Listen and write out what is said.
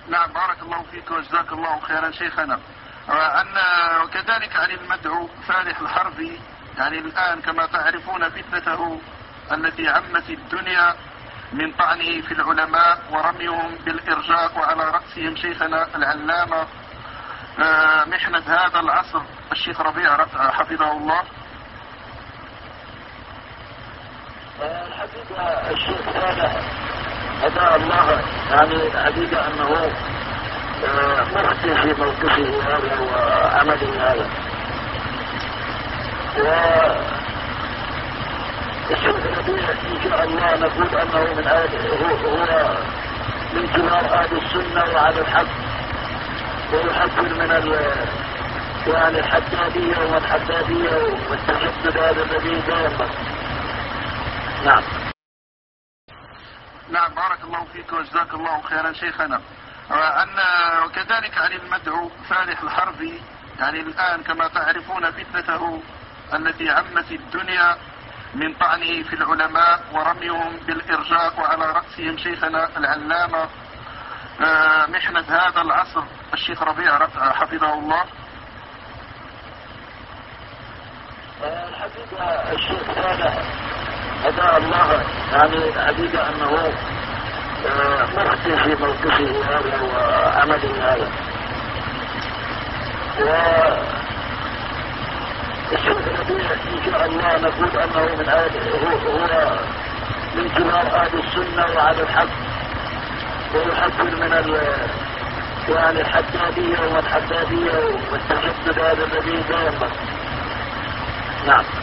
نعم بارك الله فيك وجزاك الله خيرا شيخنا. وكذلك عن المدعو فالح الحربي، يعني الآن كما تعرفون فتنته التي عمت الدنيا من طعنه في العلماء ورميهم بالإرجاء، وعلى رأسهم شيخنا العلامة محنة هذا العصر الشيخ ربيع حفظه الله. الحقيقة الشيخ فالح هداه الله، يعني الحقيقة أنه مخطئ في موقفه هذا وعمله هذا. والشيخ ربيع إن شاء الله نقول أنه من هو من كبار أهل السنة وعلى الحق، ويحذر من يعني الحدادية والحدادية والتشدد هذا الذي دائما. نعم. نعم بارك الله فيك وجزاك الله خيرا شيخنا. وكذلك عن المدعو فالح الحربي، يعني الآن كما تعرفون فتنته التي عمت الدنيا من طعنه في العلماء ورميهم بالإرجاء، وعلى رأسهم شيخنا العلامة محنة هذا العصر الشيخ ربيع حفظه الله. الحقيقة الشيخ فالح هداه الله، يعني الحقيقة أنه مخطئ في موقفه هذا وعمله هذا. والشيخ ربيع إن شاء الله نقول أنه هو من كبار أهل السنة وعلى الحق، ويحذر من يعني الحدادية والحدادية والتشدد هذا الذي دائما. نعم.